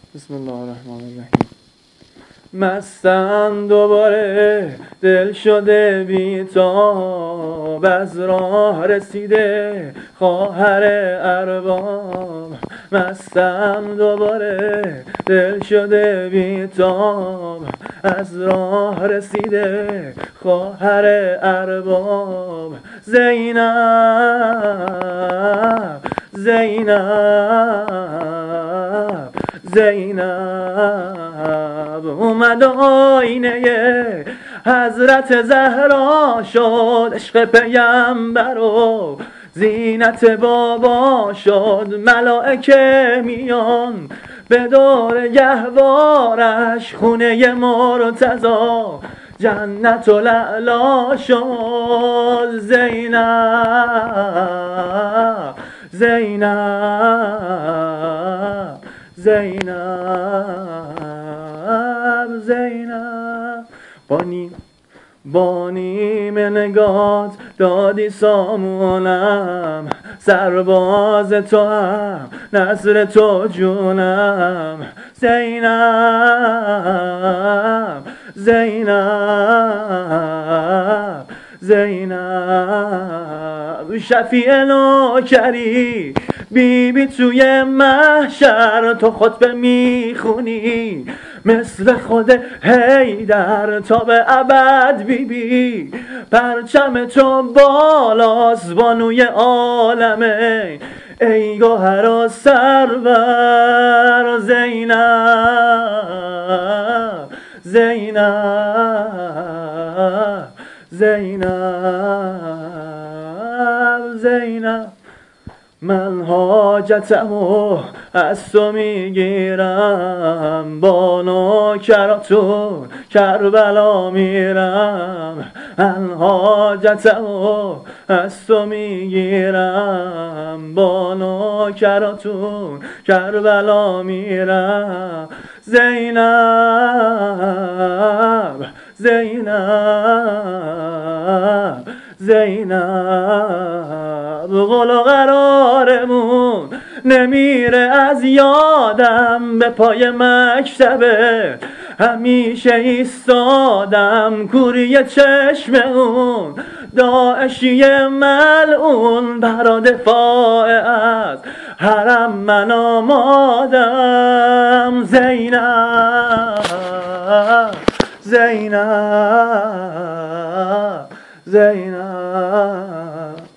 بسم الله الرحمن الرحیم. مستم دوباره دل شده بی‌تاب، از راه رسیده خواهر ارباب. مستم دوباره دل شده بی‌تاب، از راه رسیده خواهر ارباب. زینب زینب زینب اومد آینه حضرت زهرا شد، عشق پیمبر و زینت بابا شد. ملائکه میان به دور گهوارش، خونه مرتضی جنت و لعلا شد. زینب زینب زینب زینب با نیم نگات دادی سامونم، سرباز تو هم نصر تو جونم. زینب زینب زینب شفیع نوکری بی توی محشر، تو خطبه میخونی مثل خود حیدر تا به ابد بی پرچم تو بالاست بانوی عالمه، ای گوهر و سرور. زینب زینب زینب زینب من حاجتمو از تو میگیرم، با نوکراتون کربلا میرم. من حاجتمو از تو میگیرم، با نوکراتون کربلا میرم. زینب زینب زینب قول و قرارمون نمیره از یادم، به پای مکتبه همیشه ایستادم. کوری چشم اون داعشی ملعون، برا دفاع از حرم من آمادم. زینب زینب زینب